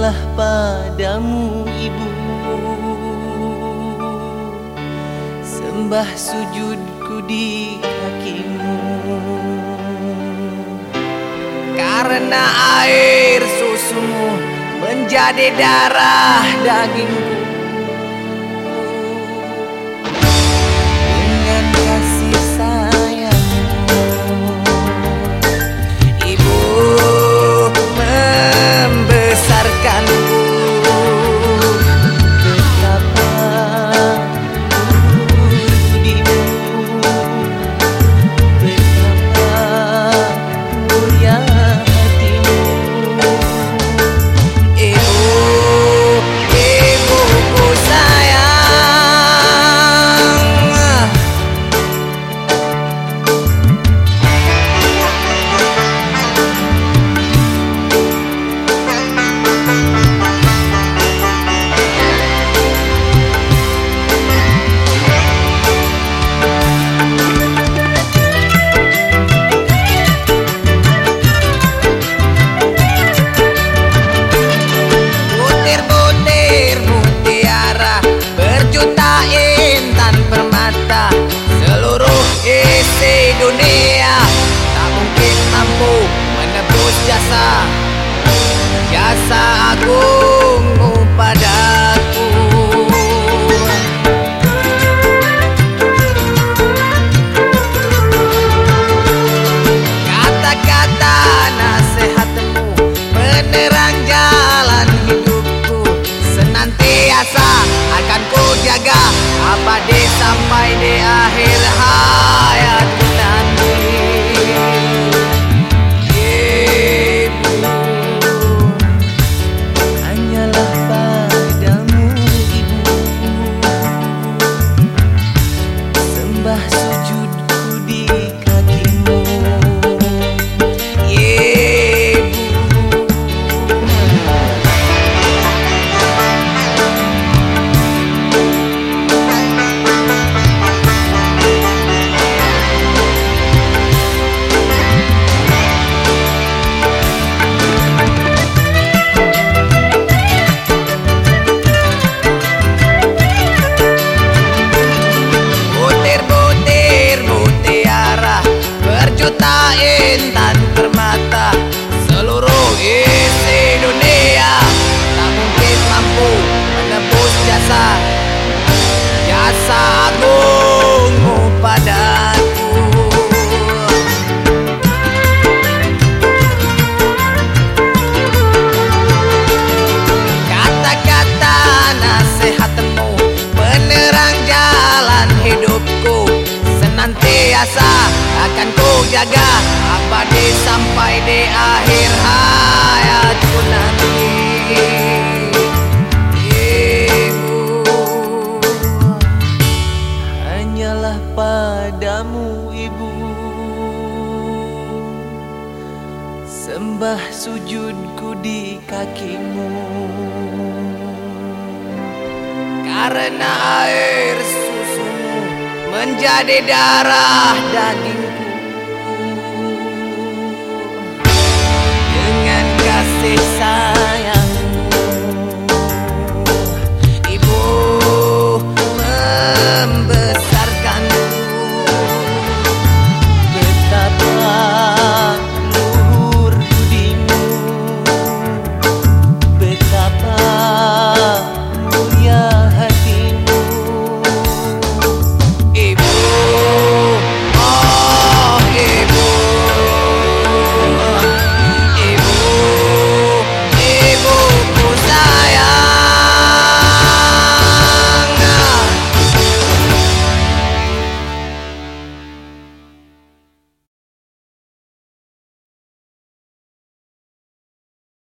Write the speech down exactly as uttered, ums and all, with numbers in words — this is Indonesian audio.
Hanyalah padamu Ibu, sembah sujudku di kakimu. Karena air susumu menjadi darah dagingku, dengan kasih sayangmu Ibu membesarkanku. Betapa budimu, betapa mulia hatimu. Ibu, ibuku sayang. Butir-butir mutiara berjuta intan permata, seluruh isi dunia tak mungkin mampu menebus jasa jasa agungmu padaku. Kata-kata nasihatmu menerang jalan hidupku, senantiasa akan ku jaga abadi sampai di akhir hayatku nanti. Ibu, hanyalah padamu Ibu, sembah sujudku di kakimu. Butir-butir mutiara berjuta intan permata, seluruh isi dunia tak mungkin mampu menebus jasa jasa agungmu padaku. Kata-kata nasihatmu menerang jalan hidupku, senantiasa akan ku jaga abadi sampai di akhir hayatku nanti. Ibu, hanyalah padamu Ibu, sembah sujudku di kakimu. Karena air susumu menjadi darah dagingku, dengan kasih sayang